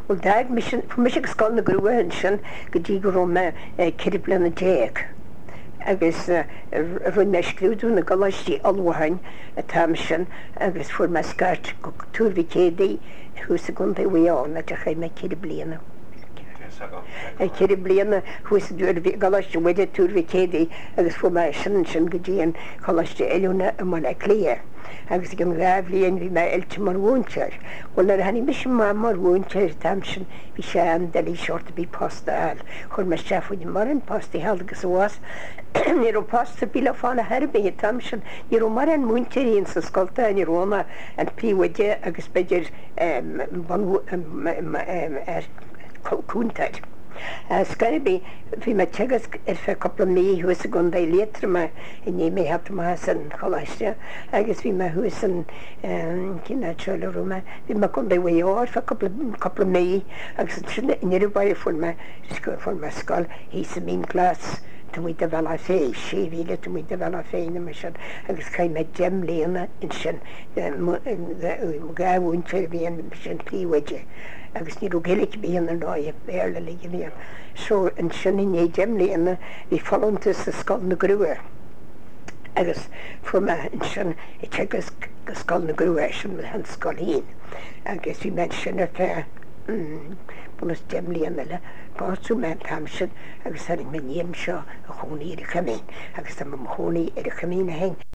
Well dag mission sscoil na grúin sin go dtí go me ceithre bliana déag. Agus run me scrúdú na galistí alhain a tam sin agus fu me scart go túrhí cédaí thusa gunta bhíán a ché me ceithre bliana. Ceithre bliana thusa dúir galiste bhuiide túrhí cédaí agus fu me sin go dtíon galiste eúna a man léir. Agus gan rábhlíon bhí me eilte mar bhúnteir. Well ar hanig mis mar bhúnteir tam sin bhí sé an delí seirta bí posta eil. Chur me sefuid mar an postaí held agus bhás ní ó posta bíle fána herbé tam sin ní ó mar an múnteiríonn sa scoilta ní róna an príomhaide agus beidir cúntaid. Scaribí bhí me tegas fe coppla mí thuas a gunda létra me I ní mé hat me san choiste agus bhí me thuas an cinna teile rúma bhí me gunda bhíáir fe coppla mí agus inniu bair fu me scoil hí sa mín glas tu mí de bhela fé sé bhíle tu mí de bhela féine me sin agus cai me dem léana in sin gaúin fe bhíon sin príomhaide. Agus ní gélik bíon an ráid béle líon. So an sin in dem léana bhí fallanta sa scoil na grúir. Agus fu me in sin I tegus go scoil na grúir sin me an scoilín. Agus bhí me sin fé bunas dem léana le báú me tam sin agus hanig me níam seo a chonaí ar a chamín agus tá chonaí ar a chamín a hen.